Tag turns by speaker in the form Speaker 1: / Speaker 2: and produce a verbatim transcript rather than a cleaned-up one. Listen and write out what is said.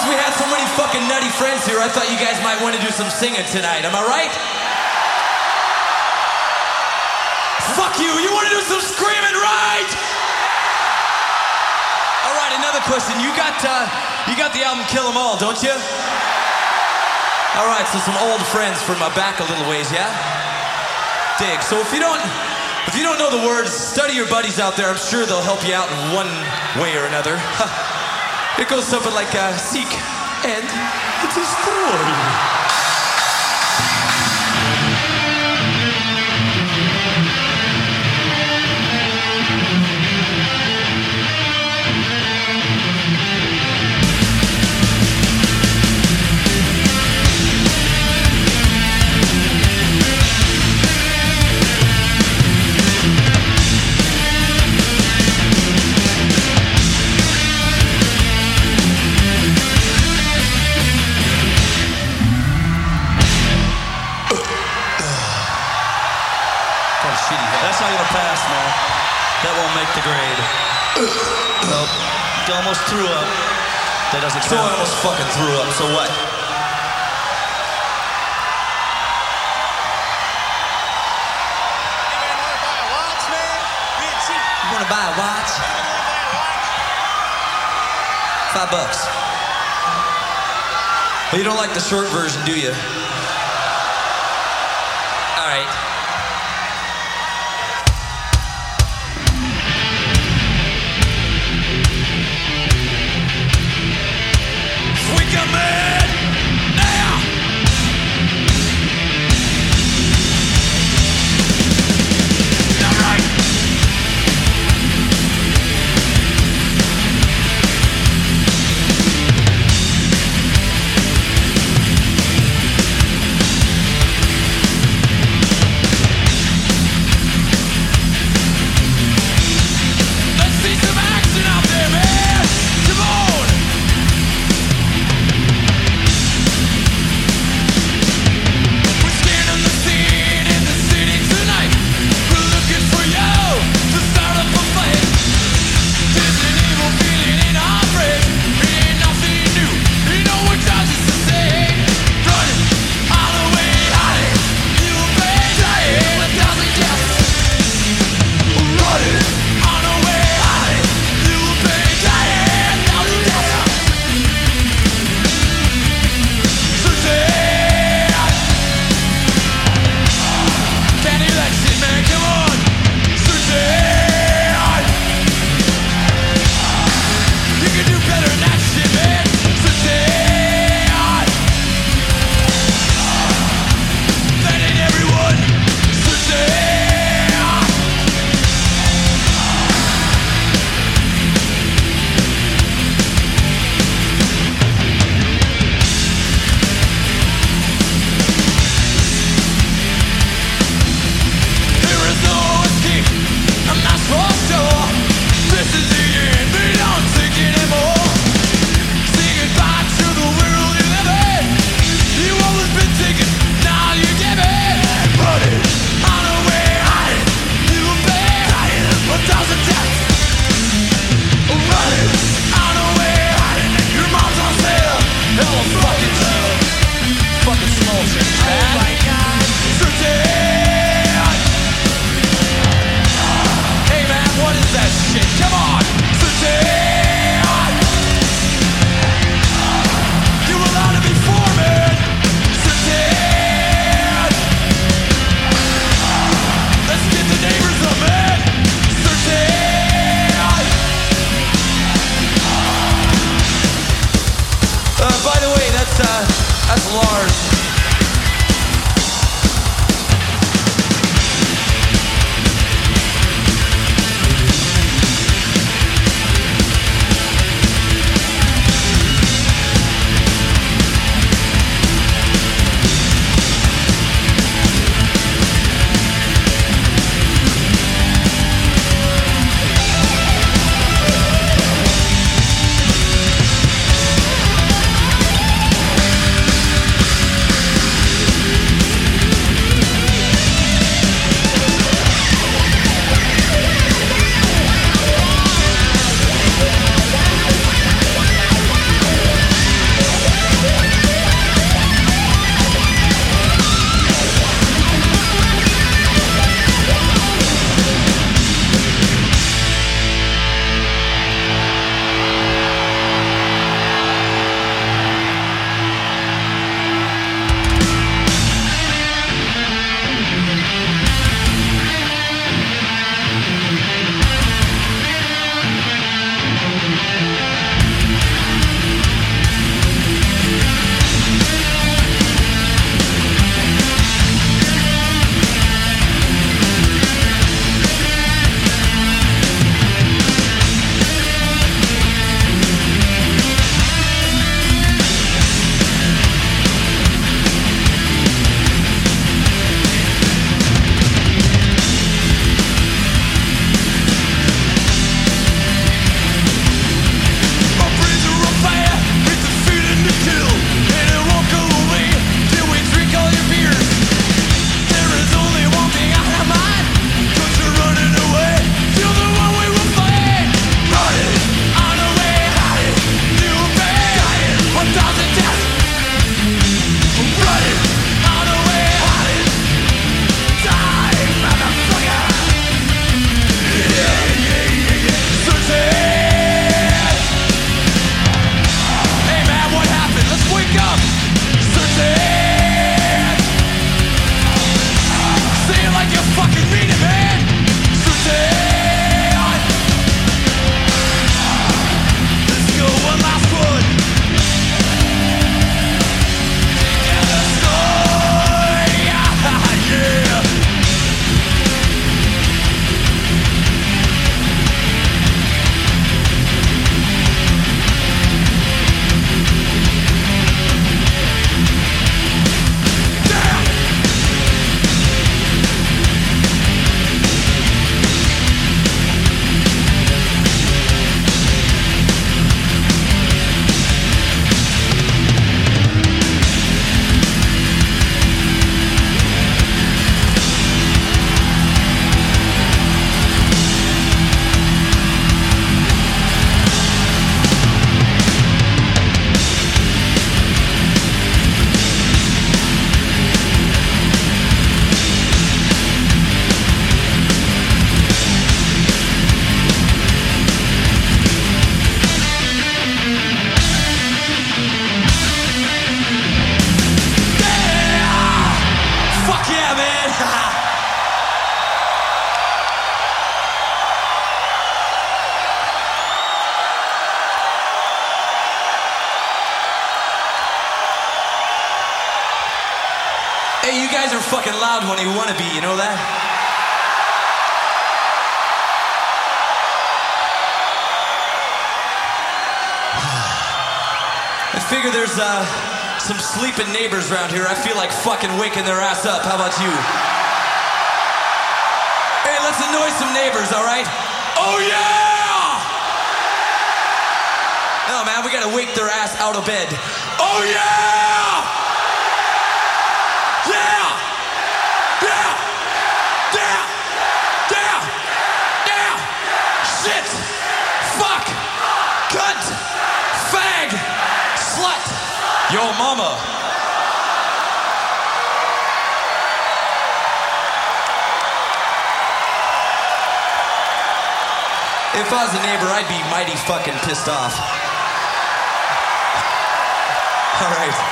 Speaker 1: we had so many fucking nutty friends here, I thought you guys might want to do some singing tonight. Am I right? Fuck you, you want to do some screaming, right? All right, another question. You got, uh, you got the album Kill 'Em All, don't you? All right, so some old friends from uh, back a little ways, yeah? Dig. So if you don't, if you don't know the words, study your buddies out there. I'm sure they'll help you out in one way or another. It goes something like, uh, seek and destroy.
Speaker 2: That's not gonna pass, man. That won't make the grade. Nope. You almost threw up. That doesn't count.
Speaker 1: So I almost fucking threw up, so what? You wanna buy a watch? Five bucks. But you don't like the short version, do you? All right. That's Lars. Hey, you guys are fucking loud when you want to be, you know that? I figure there's uh, some sleeping neighbors around here. I feel like fucking waking their ass up. How about you? Hey, let's annoy some neighbors, all right? Oh, yeah! No, man, we gotta wake their ass out of bed. Oh, yeah! Yeah! Yeah! Yeah! Yeah! Yeah! Shit! Fuck! Cunt! Fag! Slut! Yo, mama! If I was a neighbor, I'd be mighty fucking pissed off. All right.